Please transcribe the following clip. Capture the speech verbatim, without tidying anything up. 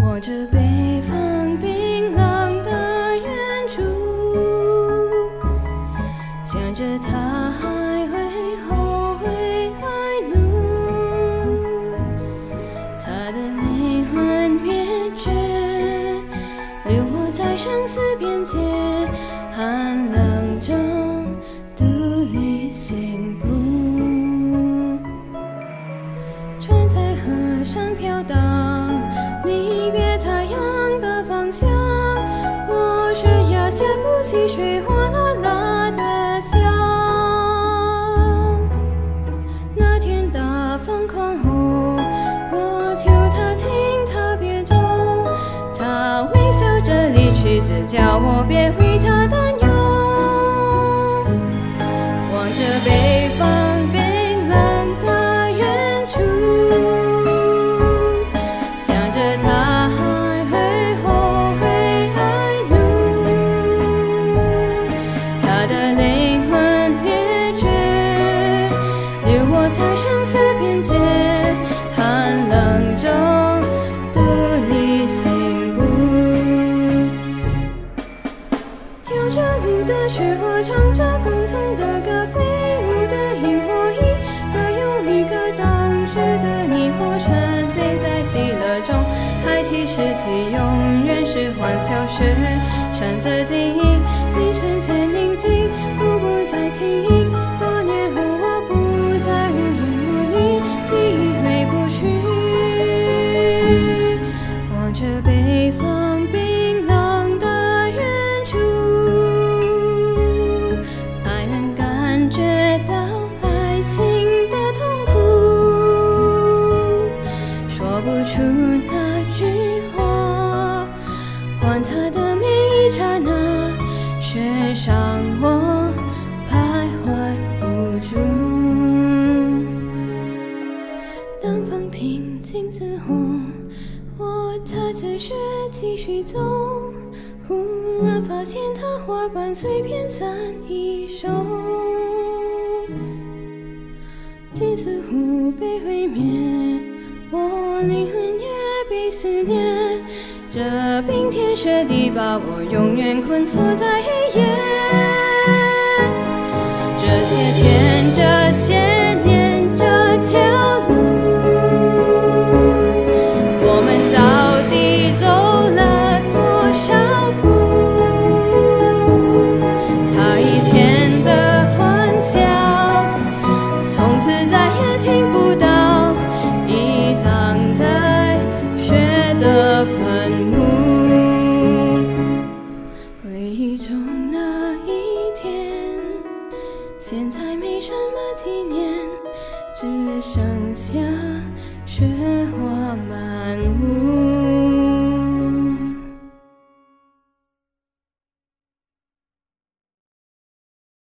望着北方冰冷的远处，想着他还会后悔来路，他的灵魂灭绝，留我在生死边界，寒冷中独立行步，船在河上飘荡，离别太阳的方向，我悬崖峡谷溪水哗啦啦的响。那天大风狂吼，我求他请他别走，他微笑着离去，只叫我别为他担忧。望着北方冰冷的远处，想着他还会后悔来路，他的灵魂灭绝，留我在生死边界，寒冷中独立行步。跳着舞的雪花，唱着共同的歌，飞舞的萤火蚁，可有一个当时的你，我沉浸在喜乐中，还提示起永远是欢笑雪闪着记忆，离世界宁静，我不再轻盈，多年后我不再无忧无虑，记忆回不去。望着北方冰冷的远处，还能感觉到爱情的痛苦，说不出那句话，换他的每一刹那，雪上我徘徊无助。当风平静之后，我踏着雪继续走，忽然发现他花瓣碎片散一手，天似乎被毁灭，我灵魂也被撕裂，这冰天雪地把我永远困锁在黑夜。这些天，这些年，这条路，我们到底走了多少步？他以前的欢笑，从此再也听不到，已葬在雪的坟墓。回忆中那一天，现在没什么纪念，只剩下雪花满屋。